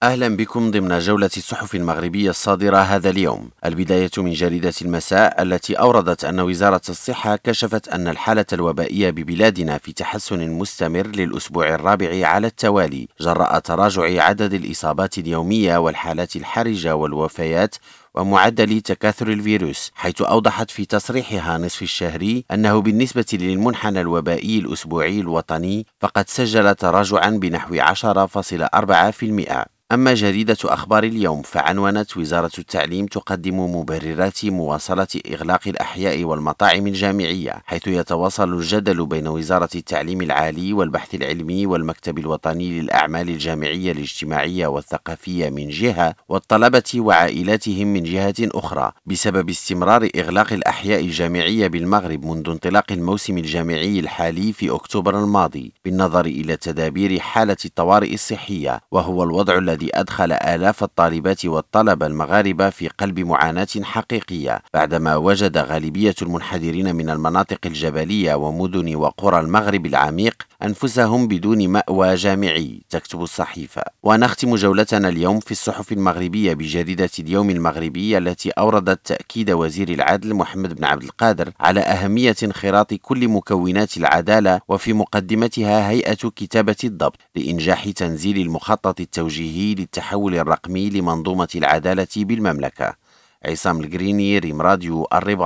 أهلا بكم ضمن جولة الصحف المغربية الصادرة هذا اليوم. البداية من جريدة المساء التي أوردت أن وزارة الصحة كشفت أن الحالة الوبائية ببلادنا في تحسن مستمر للأسبوع الرابع على التوالي جراء تراجع عدد الإصابات اليومية والحالات الحرجة والوفيات ومعدل تكاثر الفيروس، حيث أوضحت في تصريحها نصف الشهري أنه بالنسبة للمنحنى الوبائي الأسبوعي الوطني فقد سجل تراجعا بنحو 10.4%. أما جريدة أخبار اليوم فعنونت وزارة التعليم تقدم مبررات مواصلة إغلاق الأحياء والمطاعم الجامعية، حيث يتواصل الجدل بين وزارة التعليم العالي والبحث العلمي والمكتب الوطني للأعمال الجامعية الاجتماعية والثقافية من جهة والطلبة وعائلاتهم من جهة أخرى بسبب استمرار إغلاق الأحياء الجامعية بالمغرب منذ انطلاق الموسم الجامعي الحالي في أكتوبر الماضي، بالنظر إلى تدابير حالة الطوارئ الصحية، وهو الوضع الذي أدخل آلاف الطالبات والطلبة المغاربة في قلب معاناة حقيقية، بعدما وجد غالبية المنحدرين من المناطق الجبلية ومدن وقرى المغرب العميق أنفسهم بدون مأوى جامعي، تكتب الصحيفة. ونختم جولتنا اليوم في الصحف المغربية بجريدة اليوم المغربي التي أوردت تأكيد وزير العدل محمد بن عبد القادر على أهمية انخراط كل مكونات العدالة، وفي مقدمتها هيئة كتابة الضبط لإنجاح تنزيل المخطط التوجيهي للتحول الرقمي لمنظومة العدالة بالمملكة. عصام القريني، ريم راديو الرباط.